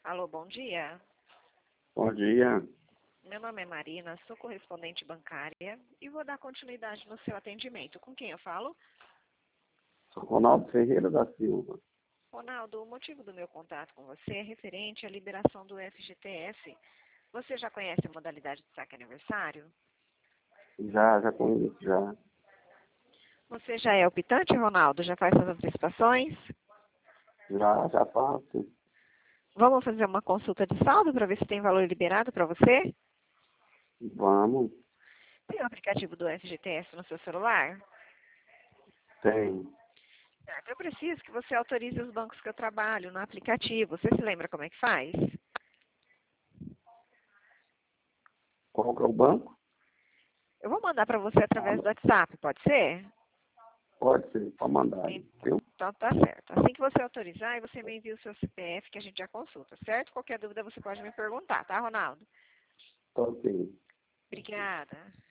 Alô, bom dia. Bom dia. Meu nome é Marina, sou correspondente bancária e vou dar continuidade no seu atendimento. Com quem eu falo? Sou Ronaldo Ferreira da Silva. Ronaldo, o motivo do meu contato com você é referente à liberação do FGTS. Você já conhece a modalidade de saque aniversário? Já conheço, já. Você já é optante, Ronaldo? Já faz suas antecipações? Já faço. Vamos fazer uma consulta de saldo para ver se tem valor liberado para você? Vamos. Tem o aplicativo do FGTS no seu celular? Tem. Certo, eu preciso que você autorize os bancos que eu trabalho no aplicativo. Você se lembra como é que faz? Qual que é o banco? Eu vou mandar para você através do WhatsApp, pode ser? Pode ser, pode mandar aí, viu? Então tá certo. Assim que você autorizar, aí você me envia o seu CPF que a gente já consulta, certo? Qualquer dúvida você pode me perguntar, tá, Ronaldo? Então, sim. Obrigada.